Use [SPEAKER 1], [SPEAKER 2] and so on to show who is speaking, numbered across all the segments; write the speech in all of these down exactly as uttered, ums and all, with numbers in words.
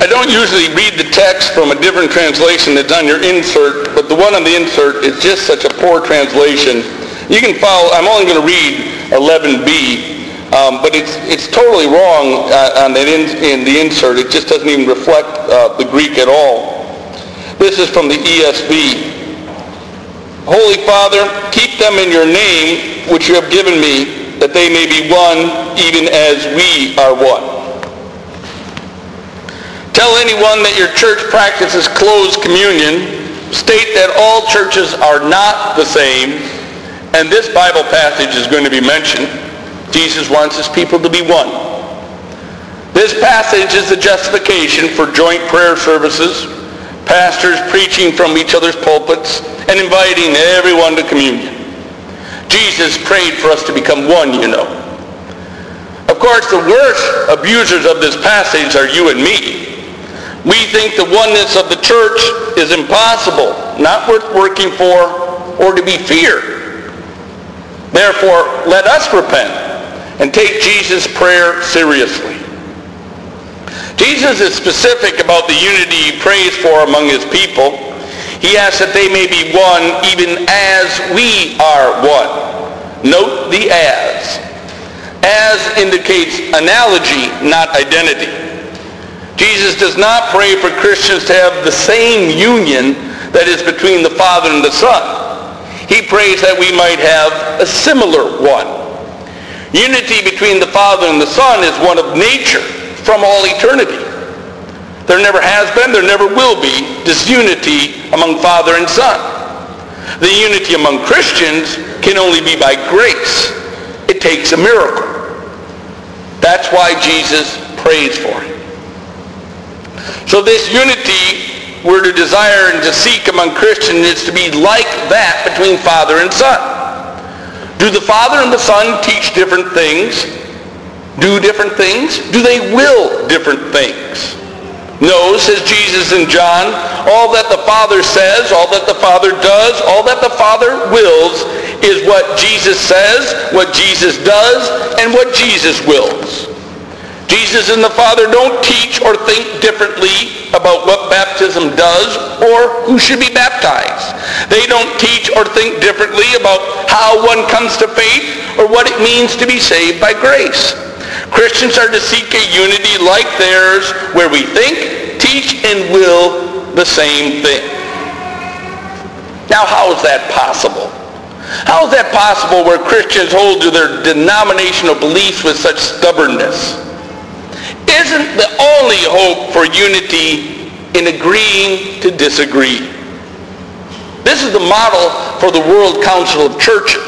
[SPEAKER 1] I don't usually read the text from a different translation that's on your insert, but the one on the insert is just such a poor translation. You can follow, I'm only going to read eleven b, um, but it's it's totally wrong uh, on that in, in the insert. It just doesn't even reflect uh, the Greek at all. This is from the E S V. Holy Father, keep them in your name, which you have given me, that they may be one, even as we are one. Tell anyone that your church practices closed communion. State that all churches are not the same. And this Bible passage is going to be mentioned. Jesus wants his people to be one. This passage is the justification for joint prayer services, pastors preaching from each other's pulpits, and inviting everyone to communion. Jesus prayed for us to become one, you know. Of course, the worst abusers of this passage are you and me. We think the oneness of the church is impossible, not worth working for, or to be feared. Therefore, let us repent and take Jesus' prayer seriously. Jesus is specific about the unity he prays for among his people. He asks that they may be one even as we are one. Note the as. As indicates analogy, not identity. Jesus does not pray for Christians to have the same union that is between the Father and the Son. He prays that we might have a similar one. Unity between the Father and the Son is one of nature from all eternity. There never has been, there never will be disunity among Father and Son. The unity among Christians can only be by grace. It takes a miracle. That's why Jesus prays for it. So this unity we're to desire and to seek among Christians is to be like that between Father and Son. Do the Father and the Son teach different things? Do different things? Do they will different things? No, says Jesus in John, all that the Father says, all that the Father does, all that the Father wills is what Jesus says, what Jesus does, and what Jesus wills. Jesus and the Father don't teach or think differently about what baptism does or who should be baptized. They don't teach or think differently about how one comes to faith or what it means to be saved by grace. Christians are to seek a unity like theirs where we think, teach, and will the same thing. Now, how is that possible? How is that possible where Christians hold to their denominational beliefs with such stubbornness? Isn't the only hope for unity in agreeing to disagree? This is the model for the World Council of Churches.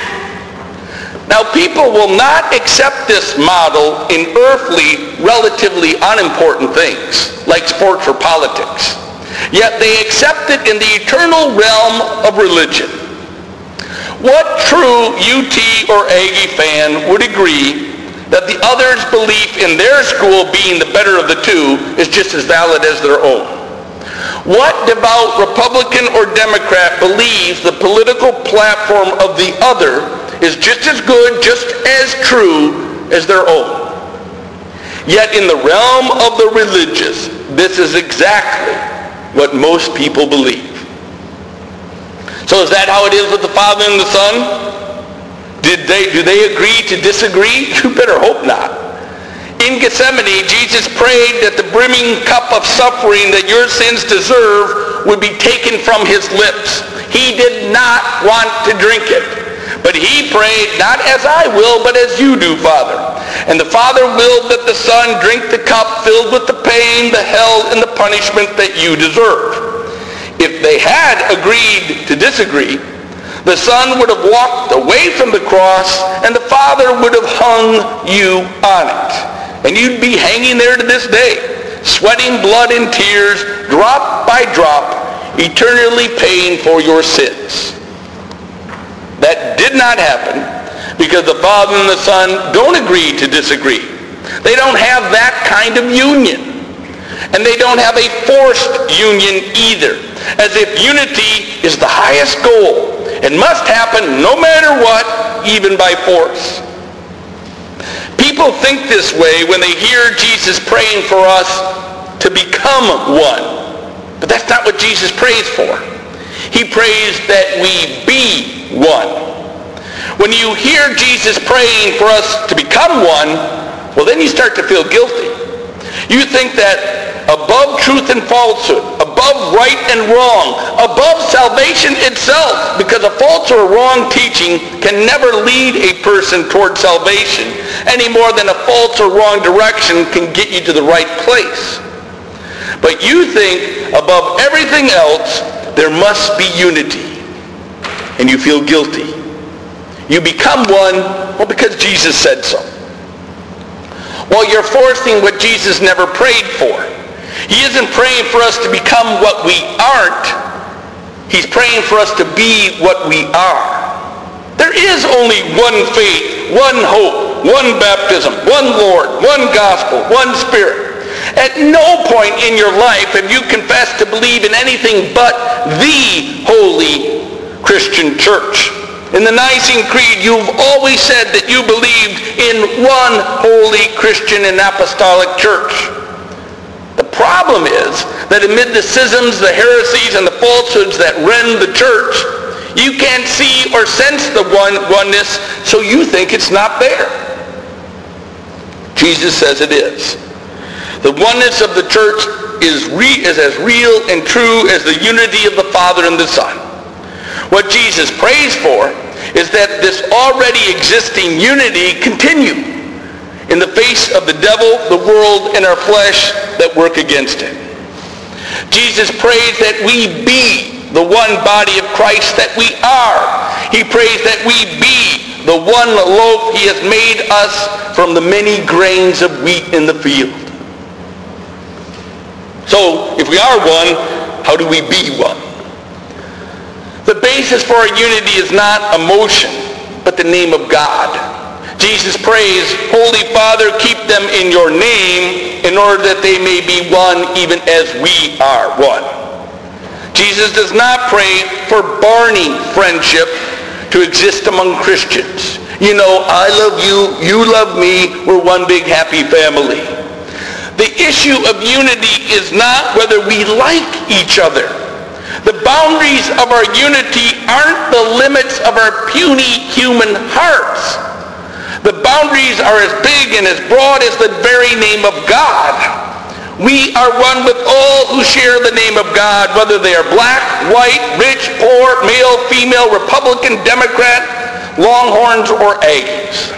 [SPEAKER 1] Now, people will not accept this model in earthly, relatively unimportant things, like sports or politics. Yet they accept it in the eternal realm of religion. What true U T or Aggie fan would agree that the other's belief in their school being the better of the two is just as valid as their own? What devout Republican or Democrat believes the political platform of the other is just as good, just as true as their own? Yet in the realm of the religious, this is exactly what most people believe. So is that how it is with the Father and the Son? Did they, do they agree to disagree? You better hope not. In Gethsemane, Jesus prayed that the brimming cup of suffering that your sins deserve would be taken from his lips. He did not want to drink it. But he prayed, not as I will, but as you do, Father. And the Father willed that the Son drink the cup filled with the pain, the hell, and the punishment that you deserve. If they had agreed to disagree, the Son would have walked away from the cross, and the Father would have hung you on it. And you'd be hanging there to this day, sweating blood and tears, drop by drop, eternally paying for your sins. That did not happen because the Father and the Son don't agree to disagree. They don't have that kind of union. And they don't have a forced union either, as if unity is the highest goal and must happen no matter what, even by force. People think this way when they hear Jesus praying for us to to become one. But that's not what Jesus prays for. He prays that we be one. When you hear Jesus praying for us to become one, well, then you start to feel guilty. You think that above truth and falsehood, above right and wrong, above salvation itself, because a false or a wrong teaching can never lead a person toward salvation any more than a false or wrong direction can get you to the right place. But you think above everything else, there must be unity, and you feel guilty. You become one, well, because Jesus said so. Well, you're forcing what Jesus never prayed for. He isn't praying for us to become what we aren't. He's praying for us to be what we are. There is only one faith, one hope, one baptism, one Lord, one gospel, one Spirit. At no point in your life have you confessed to believe in anything but the holy Christian church. In the Nicene Creed, you've always said that you believed in one holy Christian and apostolic church. The problem is that amid the schisms, the heresies, and the falsehoods that rend the church, you can't see or sense the one oneness, so you think it's not there. Jesus says it is. The oneness of the church is, re- is as real and true as the unity of the Father and the Son. What Jesus prays for is that this already existing unity continue in the face of the devil, the world, and our flesh that work against it. Jesus prays that we be the one body of Christ that we are. He prays that we be the one loaf he has made us from the many grains of wheat in the field. So, if we are one, how do we be one? The basis for our unity is not emotion, but the name of God. Jesus prays, Holy Father, keep them in your name in order that they may be one even as we are one. Jesus does not pray for Barney friendship to exist among Christians. You know, I love you, you love me, we're one big happy family. The issue of unity is not whether we like each other. The boundaries of our unity aren't the limits of our puny human hearts. The boundaries are as big and as broad as the very name of God. We are one with all who share the name of God, whether they are black, white, rich, poor, male, female, Republican, Democrat, Longhorns, or Aggies.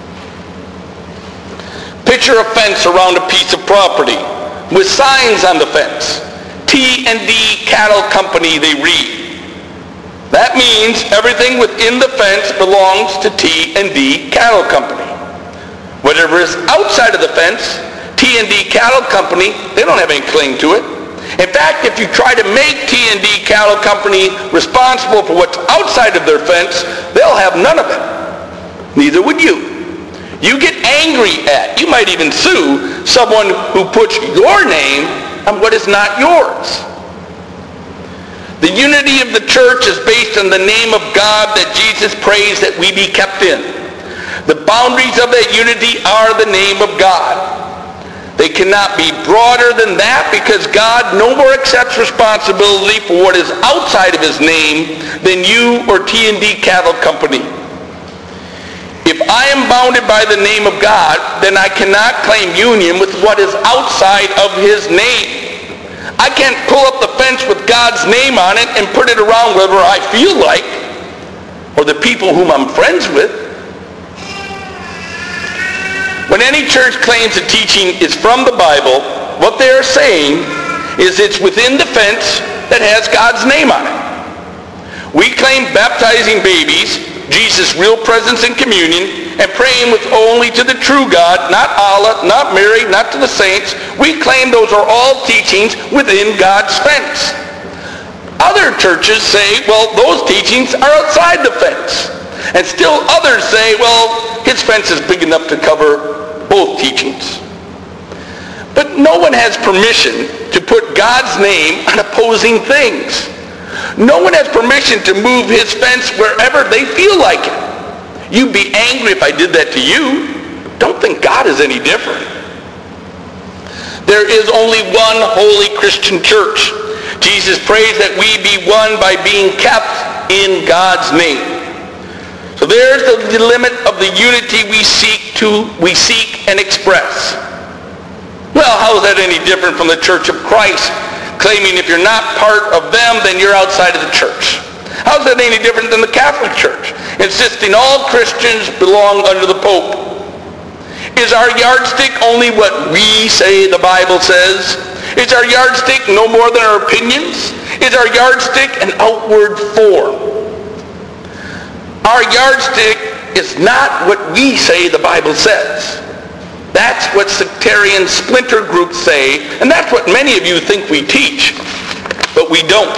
[SPEAKER 1] Picture a fence around a piece of property with signs on the fence. T and D Cattle Company, they read. That means everything within the fence belongs to T and D Cattle Company. Whatever is outside of the fence, T and D Cattle Company, they don't have any claim to it. In fact, if you try to make T and D Cattle Company responsible for what's outside of their fence, they'll have none of it. Neither would you. You get angry at, you might even sue someone who puts your name on what is not yours. The unity of the church is based on the name of God that Jesus prays that we be kept in. The boundaries of that unity are the name of God. They cannot be broader than that because God no more accepts responsibility for what is outside of his name than you or T and D Cattle Company. If I am bounded by the name of God, then I cannot claim union with what is outside of his name. I can't pull up the fence with God's name on it and put it around wherever I feel like, or the people whom I'm friends with. When any church claims a teaching is from the Bible, what they are saying is it's within the fence that has God's name on it. We claim baptizing babies, Jesus' real presence in communion, and praying with only to the true God, not Allah, not Mary, not to the saints. We claim those are all teachings within God's fence. Other churches say, well, those teachings are outside the fence. And still others say, well, his fence is big enough to cover both teachings. But no one has permission to put God's name on opposing things. No one has permission to move his fence wherever they feel like it. You'd be angry if I did that to you. Don't think God is any different. There is only one holy Christian church. Jesus prays that we be one by being kept in God's name. So there's the limit of the unity we seek to, we seek and express. Well, how is that any different from the Church of Christ, claiming if you're not part of them, then you're outside of the church? How is that any different than the Catholic Church, insisting all Christians belong under the Pope? Is our yardstick only what we say the Bible says? Is our yardstick no more than our opinions? Is our yardstick an outward form? Our yardstick is not what we say the Bible says. That's what sectarian splinter groups say, and that's what many of you think we teach, but we don't.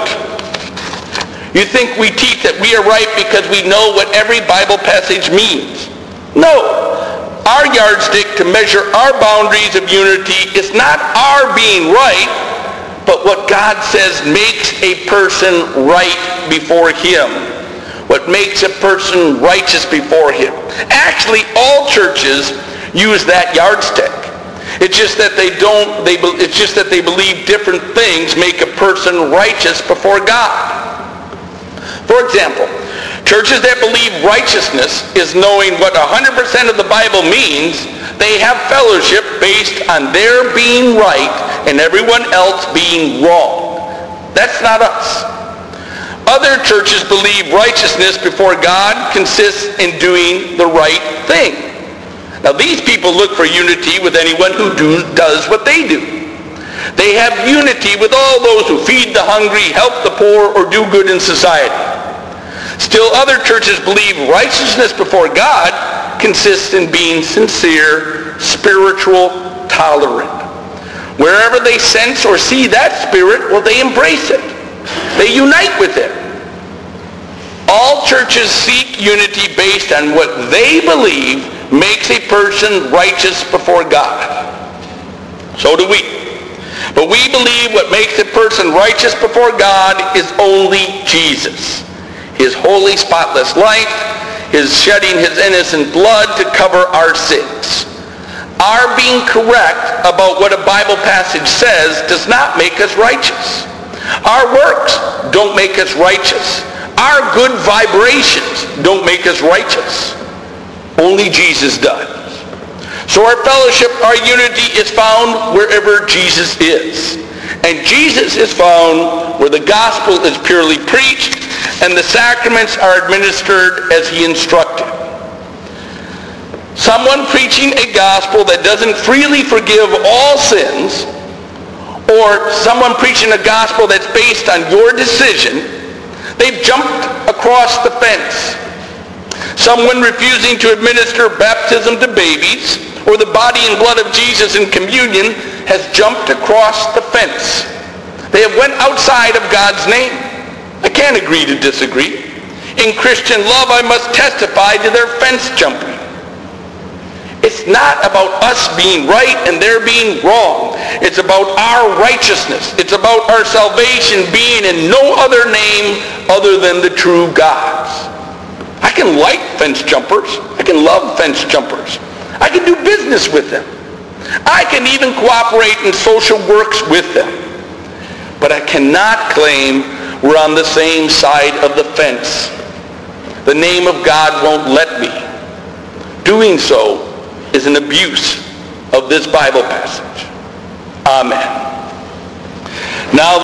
[SPEAKER 1] You think we teach that we are right because we know what every Bible passage means. No. Our yardstick to measure our boundaries of unity is not our being right, but what God says makes a person right before him. What makes a person righteous before him. Actually, all churches use that yardstick. It's just that they don't, they, it's just that they believe different things make a person righteous before God. For example, churches that believe righteousness is knowing what one hundred percent of the Bible means, they have fellowship based on their being right and everyone else being wrong. That's not us. Other churches believe righteousness before God consists in doing the right thing. Now these people look for unity with anyone who do, does what they do. They have unity with all those who feed the hungry, help the poor, or do good in society. Still, other churches believe righteousness before God consists in being sincere, spiritual, tolerant. Wherever they sense or see that spirit, well, they embrace it. They unite with it. All churches seek unity based on what they believe makes a person righteous before God. So do we. But we believe what makes a person righteous before God is only Jesus. His holy, spotless life, his shedding his innocent blood to cover our sins. Our being correct about what a Bible passage says does not make us righteous. Our works don't make us righteous. Our good vibrations don't make us righteous. Only Jesus does. So our fellowship, our unity is found wherever Jesus is. And Jesus is found where the gospel is purely preached and the sacraments are administered as he instructed. Someone preaching a gospel that doesn't freely forgive all sins, or someone preaching a gospel that's based on your decision, they've jumped across the fence. Someone refusing to administer baptism to babies or the body and blood of Jesus in communion has jumped across the fence. They have went outside of God's name. I can't agree to disagree. In Christian love, I must testify to their fence jumping. It's not about us being right and their being wrong. It's about our righteousness. It's about our salvation being in no other name other than the true God's. I can like fence jumpers. I can love fence jumpers. I can do business with them. I can even cooperate in social works with them. But I cannot claim we're on the same side of the fence. The name of God won't let me. Doing so is an abuse of this Bible passage. Amen. Now